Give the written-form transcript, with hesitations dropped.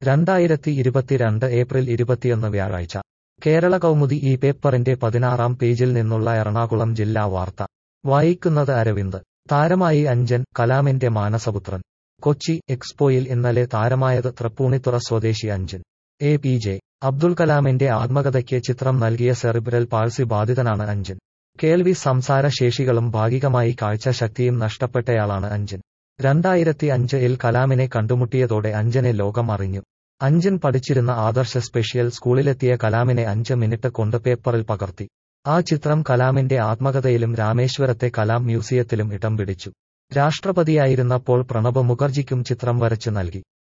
2022 April 21 വ്യാഴാഴ്ച കേരള കൗമുദി ഈ പേപ്പറിന്റെ 16-ാം പേജിൽ നിന്നുള്ള എറണാകുളം ജില്ലാ വാർത്ത വായിക്കുന്നത് അരവിന്ദ്. താരമായി അഞ്ജൻ, കലാമിന്റെ മാനസപുത്രൻ. കൊച്ചി എക്സ്പോയിൽ ഇന്നലെ താരമായത് തൃപ്പൂണിത്തുറ സ്വദേശി അഞ്ജൻ. APJ അബ്ദുൽ കലാമിന്റെ ആത്മകഥയ്ക്ക് ചിത്രം നൽകിയ സെറിബ്രൽ പാൾസി ബാധിതനാണ് അഞ്ജൻ. കേൾവി സംസാര ശേഷികളും ഭാഗികമായി കാഴ്ചശക്തിയും നഷ്ടപ്പെട്ടയാളാണ് അഞ്ജൻ. 2005-ൽ കലാമിനെ കണ്ടുമുട്ടിയതോടെ അഞ്ജനെ ലോകം അറിഞ്ഞു. അഞ്ജൻ പഠിച്ചിരുന്ന ആദർശ സ്പെഷ്യൽ സ്കൂളിലെത്തിയ കലാമിനെ 5 മിനിറ്റ് കൊണ്ട് പേപ്പറിൽ പകർത്തി. ആ ചിത്രം കലാമിന്റെ ആത്മകഥയിലും രാമേശ്വരത്തെ കലാം മ്യൂസിയത്തിലും ഇടം പിടിച്ചു. രാഷ്ട്രപതിയായിരുന്നപ്പോൾ പ്രണബ് മുഖർജിക്കും ചിത്രം വരച്ച് നൽകി.